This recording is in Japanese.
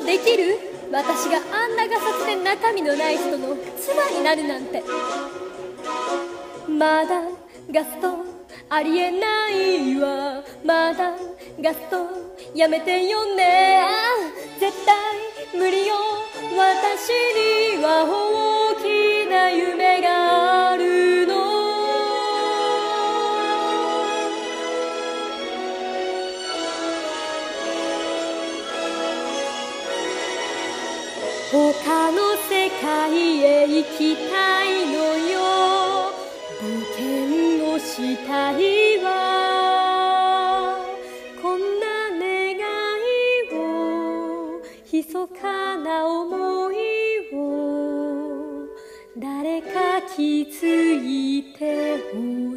できる？私があんなガサツで中身のない人の妻になるなんて。まだガストありえないわ、まだガストやめてよね。絶対無理よ、私には大きな夢があるの。他の世界へ行きたいのよ、冒険をしたいわ。こんな願いを、密かな想いを誰か気づいてほ